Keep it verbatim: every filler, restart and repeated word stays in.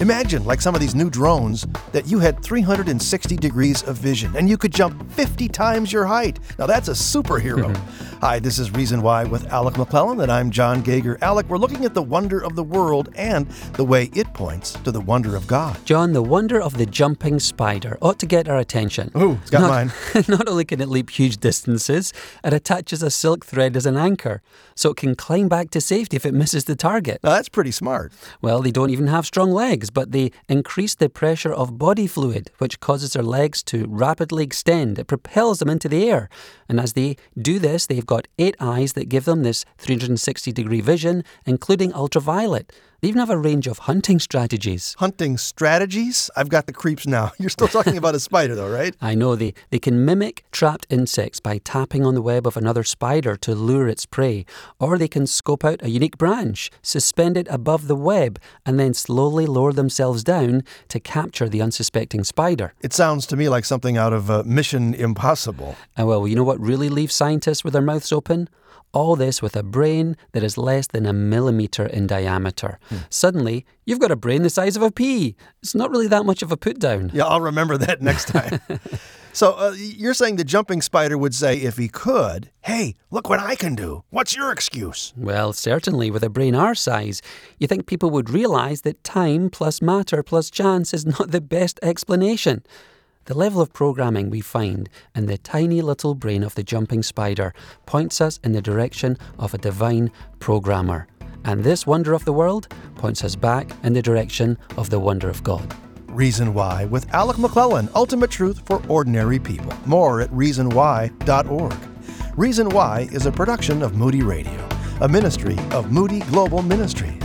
Imagine, like some of these new drones, that you had three hundred sixty degrees of vision and you could jump fifty times your height. Now that's a superhero. Hi, this is Reason Why with Alec McClellan, and I'm John Gager. Alec, we're looking at the wonder of the world and the way it points to the wonder of God. John, the wonder of the jumping spider ought to get our attention. Ooh, it's got not, mine. Not only can it leap huge distances, it attaches a silk thread as an anchor, so it can climb back to safety if it misses the target. Now that's pretty smart. Well, they don't even have strong legs, but they increase the pressure of body fluid, which causes their legs to rapidly extend. It propels them into the air. And as they do this, they've got eight eyes that give them this three hundred sixty degree vision, including ultraviolet. They even have a range of hunting strategies. Hunting strategies? I've got the creeps now. You're still talking about a spider though, right? I know. They, they can mimic trapped insects by tapping on the web of another spider to lure its prey. Or they can scope out a unique branch, suspend it above the web, and then slowly lower themselves down to capture the unsuspecting spider. It sounds to me like something out of uh, Mission Impossible. And well, you know what really leaves scientists with their mouths open? All this with a brain that is less than a millimetre in diameter. Hmm. Suddenly, you've got a brain the size of a pea. It's not really that much of a put-down. Yeah, I'll remember that next time. So uh, you're saying the jumping spider would say, if he could, hey, look what I can do. What's your excuse? Well, certainly, with a brain our size, you think people would realise that time plus matter plus chance is not the best explanation. The level of programming we find in the tiny little brain of the jumping spider points us in the direction of a divine programmer. And this wonder of the world points us back in the direction of the wonder of God. Reason Why with Alec McClellan, ultimate truth for ordinary people. More at reason why dot org. Reason Why is a production of Moody Radio, a ministry of Moody Global Ministries.